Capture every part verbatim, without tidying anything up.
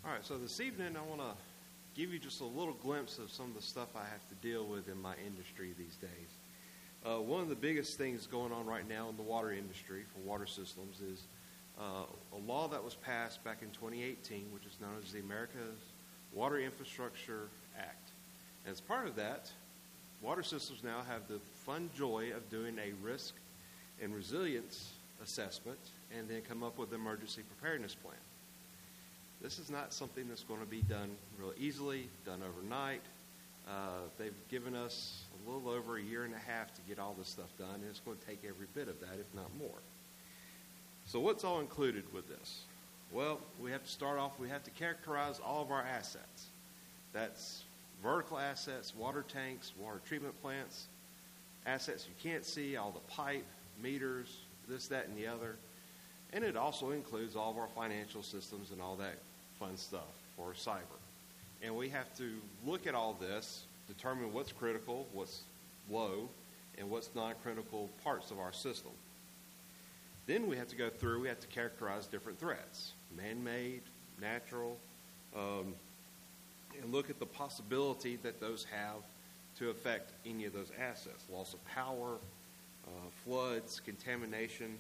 All right, so this evening I want to give you just a little glimpse of some of the stuff I have to deal with in my industry these days. Uh, one of the biggest things going on right now in the water industry for water systems is uh, a law that was passed back in twenty eighteen, which is known as the America's Water Infrastructure Act. And as part of that, water systems now have the fun joy of doing a risk and resilience assessment and then come up with an emergency preparedness plan. This is not something that's going to be done real easily, done overnight. Uh, they've given us a little over a year and a half to get all this stuff done, and it's going to take every bit of that, if not more. So what's all included with this? Well, we have to start off, we have to characterize all of our assets. That's vertical assets, water tanks, water treatment plants, assets you can't see, all the pipe, meters, this, that, and the other. And it also includes all of our financial systems and all that fun stuff for cyber. And we have to look at all this, determine what's critical, what's low, and what's non-critical parts of our system. Then we have to go through, we have to characterize different threats, man-made, natural, um, and look at the possibility that those have to affect any of those assets. Loss of power, uh, floods, contamination.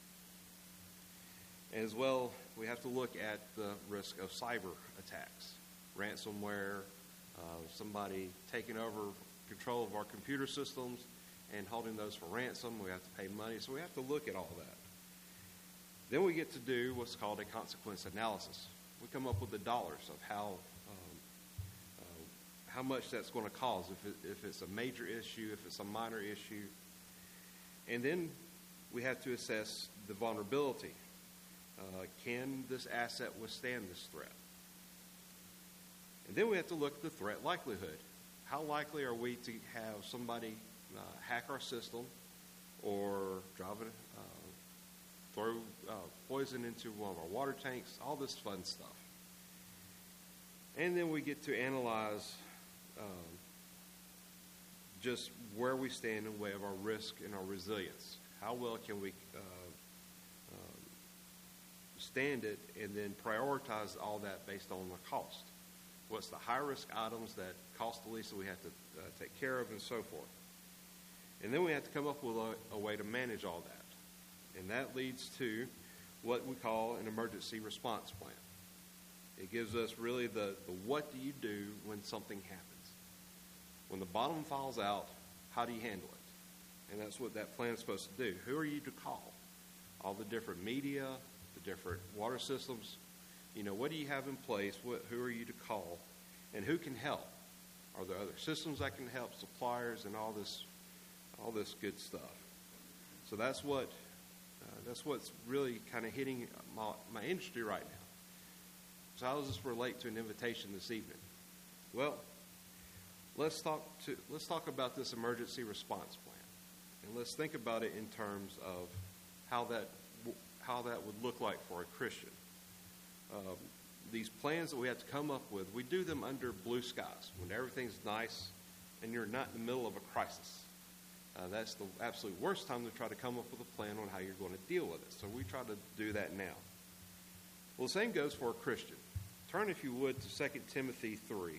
As well, we have to look at the risk of cyber attacks, ransomware, uh, somebody taking over control of our computer systems and holding those for ransom. We have to pay money, so we have to look at all that. Then we get to do what's called a consequence analysis. We come up with the dollars of how um, uh, how much that's going to cause, if, it, if it's a major issue, if it's a minor issue. And then we have to assess the vulnerability. Uh, can this asset withstand this threat? And then we have to look at the threat likelihood. How likely are we to have somebody uh, hack our system or drive it, uh, throw uh, poison into one of our water tanks, all this fun stuff. And then we get to analyze um, just where we stand in the way of our risk and our resilience. How well can we uh, stand it, and then prioritize all that based on the cost. What's the high-risk items that cost the least that we have to uh, take care of, and so forth. And then we have to come up with a, a way to manage all that. And that leads to what we call an emergency response plan. It gives us really the, the what do you do when something happens. When the bottom falls out, how do you handle it? And that's what that plan is supposed to do. Who are you to call? All the different media, the different water systems, you know, what do you have in place? What, who are you to call? And who can help? Are there other systems that can help, suppliers, and all this, all this good stuff? So that's what, uh, that's what's really kind of hitting my, my industry right now. So how does this relate to an invitation this evening? Well, let's talk to let's talk about this emergency response plan, and let's think about it in terms of how that. how that would look like for a Christian. Um, these plans that we have to come up with, we do them under blue skies, when everything's nice and you're not in the middle of a crisis. Uh, that's the absolute worst time to try to come up with a plan on how you're going to deal with it. So we try to do that now. Well, the same goes for a Christian. Turn, if you would, to Second Timothy three.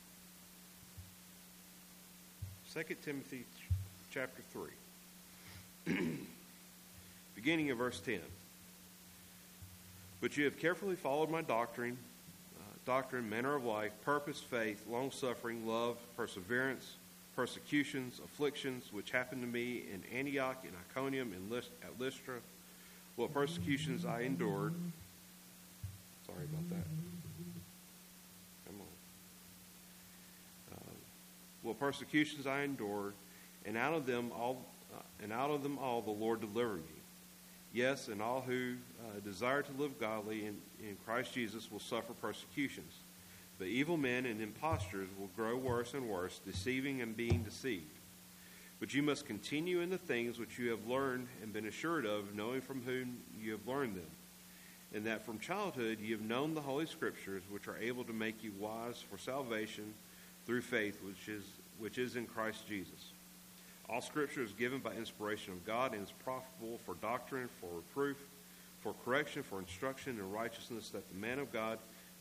Second Timothy chapter three. Beginning of verse ten. But you have carefully followed my doctrine, uh, doctrine, manner of life, purpose, faith, long-suffering, love, perseverance, persecutions, afflictions, which happened to me in Antioch, in Iconium, and Lys- at Lystra. What persecutions I endured. Sorry about that. Come on. Uh, what persecutions I endured, and out of them all, uh, and out of them all the Lord delivered me. Yes, and all who uh, desire to live godly in, in Christ Jesus will suffer persecutions. But evil men and impostors will grow worse and worse, deceiving and being deceived. But you must continue in the things which you have learned and been assured of, knowing from whom you have learned them. And that from childhood you have known the Holy Scriptures, which are able to make you wise for salvation through faith, which is which is in Christ Jesus. All Scripture is given by inspiration of God and is profitable for doctrine, for reproof, for correction, for instruction in righteousness, that the man of God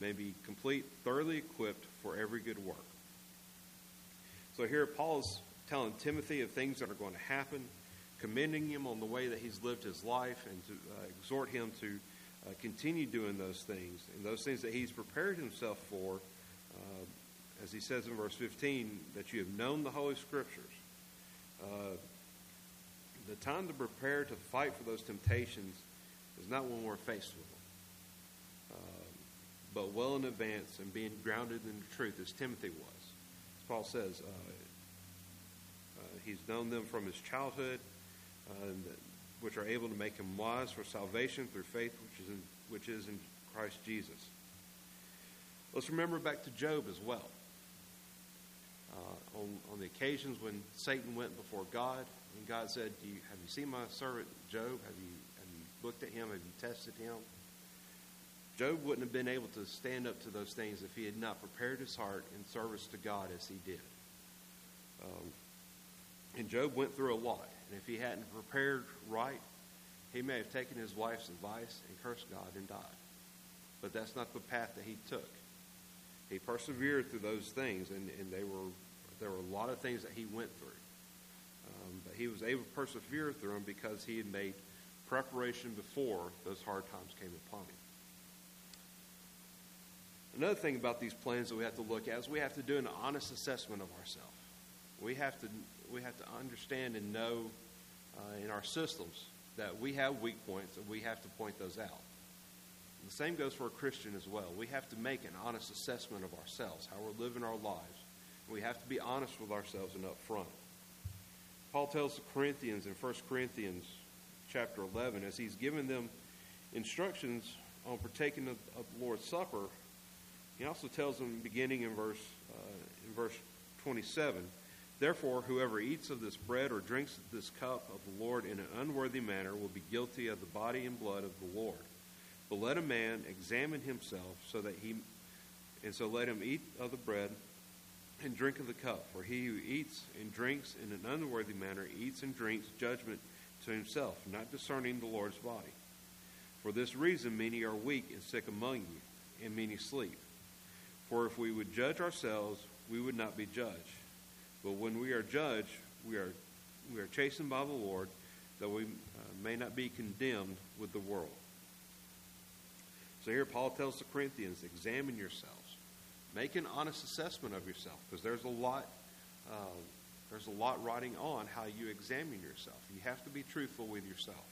may be complete, thoroughly equipped for every good work. So here Paul is telling Timothy of things that are going to happen, commending him on the way that he's lived his life, and to uh, exhort him to uh, continue doing those things, and those things that he's prepared himself for, uh, as he says in verse fifteen, that you have known the Holy Scriptures. Uh, the time to prepare to fight for those temptations is not when we're faced with them, uh, but well in advance and being grounded in the truth, as Timothy was. As Paul says, uh, uh, he's known them from his childhood, uh, and that, which are able to make him wise for salvation through faith which is in, which is in Christ Jesus. Let's remember back to Job as well. Uh, on, on the occasions when Satan went before God, and God said, Do you, have you seen my servant Job? Have you, have you looked at him? Have you tested him? Job wouldn't have been able to stand up to those things if he had not prepared his heart in service to God as he did. Um, and Job went through a lot. And if he hadn't prepared right, he may have taken his wife's advice and cursed God and died. But that's not the path that he took. He persevered through those things, and, and they were there were a lot of things that he went through. Um, but he was able to persevere through them because he had made preparation before those hard times came upon him. Another thing about these plans that we have to look at is we have to do an honest assessment of ourselves. We have to we have to understand and know uh, in our systems that we have weak points, and we have to point those out. And the same goes for a Christian as well. We have to make an honest assessment of ourselves, how we're living our lives. We have to be honest with ourselves and upfront. Paul tells the Corinthians in First Corinthians chapter eleven, as he's given them instructions on partaking of, of the Lord's Supper, he also tells them, beginning in verse uh, in verse twenty-seven, Therefore, whoever eats of this bread or drinks of this cup of the Lord in an unworthy manner will be guilty of the body and blood of the Lord. But let a man examine himself, so that he, and so let him eat of the bread and drink of the cup. For he who eats and drinks in an unworthy manner eats and drinks judgment to himself, not discerning the Lord's body. For this reason many are weak and sick among you, and many sleep. For if we would judge ourselves, we would not be judged. But when we are judged, we are we are chastened by the Lord, that we uh, may not be condemned with the world. So here Paul tells the Corinthians, examine yourselves. Make an honest assessment of yourself, because there's a lot uh, there's a lot riding on how you examine yourself. You have to be truthful with yourself.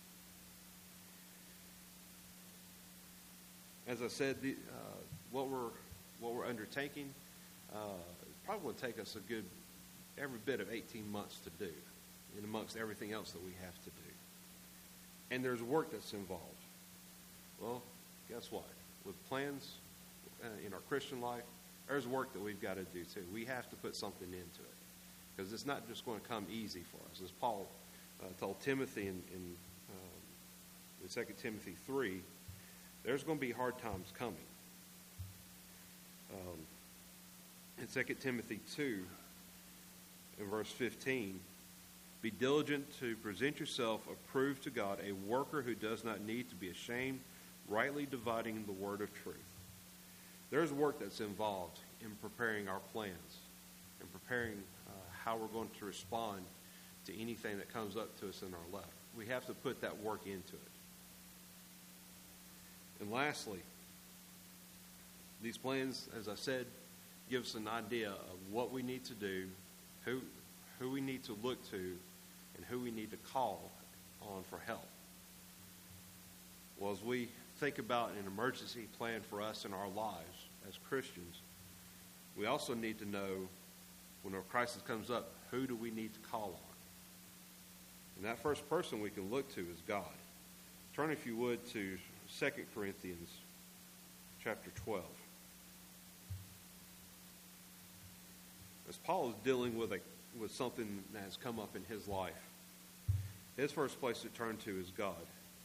As I said, the, uh, what we're what we're undertaking uh, probably will take us a good every bit of eighteen months to do, and amongst everything else that we have to do. And there's work that's involved. Well, guess what? With plans uh, in our Christian life, there's work that we've got to do too. We have to put something into it, because it's not just going to come easy for us. As Paul uh, told Timothy in, in, um, in Second Timothy three, there's going to be hard times coming. Um, in Second Timothy two, in verse fifteen, be diligent to present yourself approved to God, a worker who does not need to be ashamed, rightly dividing the word of truth. There's work that's involved in preparing our plans and preparing uh, how we're going to respond to anything that comes up to us in our life. We have to put that work into it. And lastly, these plans, as I said, give us an idea of what we need to do, who who we need to look to, and who we need to call on for help. Well, as we think about an emergency plan for us in our lives as Christians, we also need to know when a crisis comes up, who do we need to call on? And that first person we can look to is God. Turn, if you would, to Second Corinthians chapter twelve. As Paul is dealing with a with something that has come up in his life, his first place to turn to is God.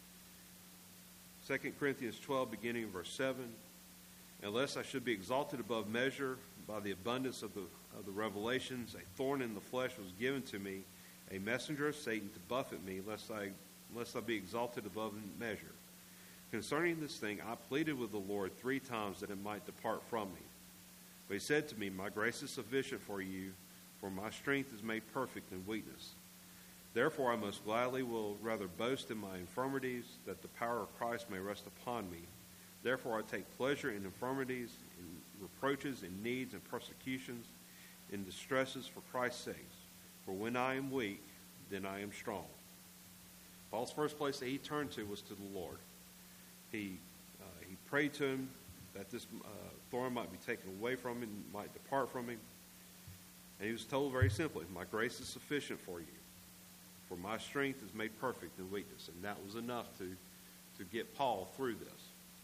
Second Corinthians twelve, beginning in verse seven, unless I should be exalted above measure by the abundance of the of the revelations, a thorn in the flesh was given to me, a messenger of Satan to buffet me, lest I lest I be exalted above measure. Concerning this thing, I pleaded with the Lord three times that it might depart from me. But he said to me, my grace is sufficient for you, for my strength is made perfect in weakness. Therefore I most gladly will rather boast in my infirmities, that the power of Christ may rest upon me. Therefore I take pleasure in infirmities, in reproaches, in needs, and persecutions, in distresses for Christ's sake. For when I am weak, then I am strong. Paul's first place that he turned to was to the Lord. He uh, he prayed to him that this uh, thorn might be taken away from him, might depart from him. And he was told very simply, my grace is sufficient for you, for my strength is made perfect in weakness. And that was enough to, to get Paul through this.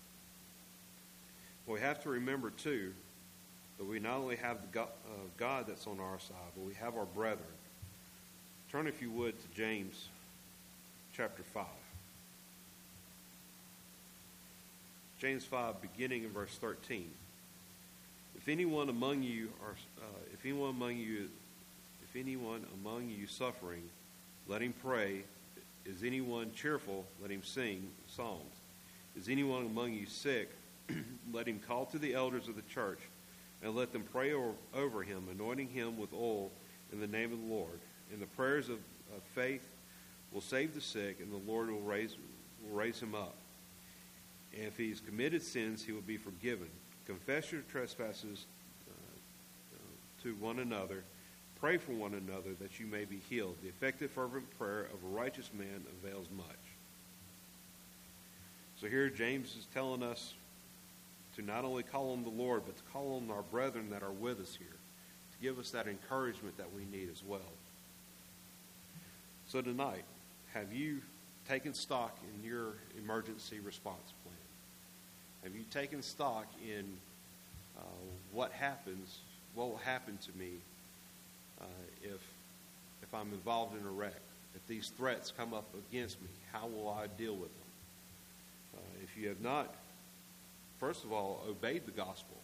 We have to remember, too, that we not only have the God, uh, God that's on our side, but we have our brethren. Turn, if you would, to James chapter five. James five, beginning in verse thirteen. If anyone among you are, uh, if anyone among you, if anyone among you suffering, let him pray. Is anyone cheerful? Let him sing psalms. Is anyone among you sick? Let him call to the elders of the church, and let them pray over him, anointing him with oil in the name of the Lord. And the prayers of, of faith will save the sick, and the Lord will raise will raise him up. And if he's committed sins, he will be forgiven. Confess your trespasses uh, uh, to one another. Pray for one another that you may be healed. The effective, fervent prayer of a righteous man avails much. So here James is telling us to not only call on the Lord, but to call on our brethren that are with us here, to give us that encouragement that we need as well. So tonight, have you taken stock in your emergency response plan? Have you taken stock in uh, what happens, what will happen to me uh, if if I'm involved in a wreck? If these threats come up against me, how will I deal with them? Uh, if you have not, first of all, obeyed the gospel,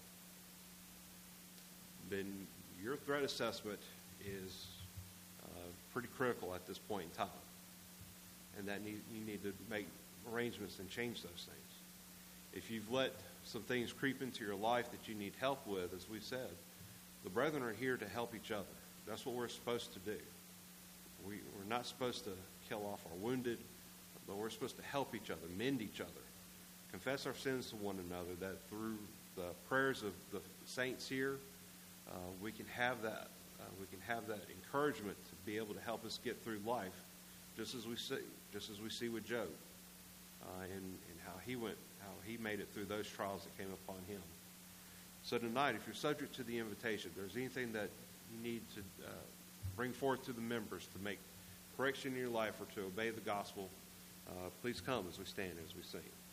then your threat assessment is uh, pretty critical at this point in time. And that need, you need to make arrangements and change those things. If you've let some things creep into your life that you need help with, as we said, the brethren are here to help each other. That's what we're supposed to do. We, we're not supposed to kill off our wounded, but we're supposed to help each other, mend each other, confess our sins to one another, that through the prayers of the saints here, uh, we can have that uh, we can have that encouragement to be able to help us get through life, just as we see, just as we see with Job, uh, and, and how he went, how he made it through those trials that came upon him. So tonight, if you're subject to the invitation, if there's anything that you need to uh, bring forth to the members to make correction in your life or to obey the gospel, uh, please come as we stand, as we sing.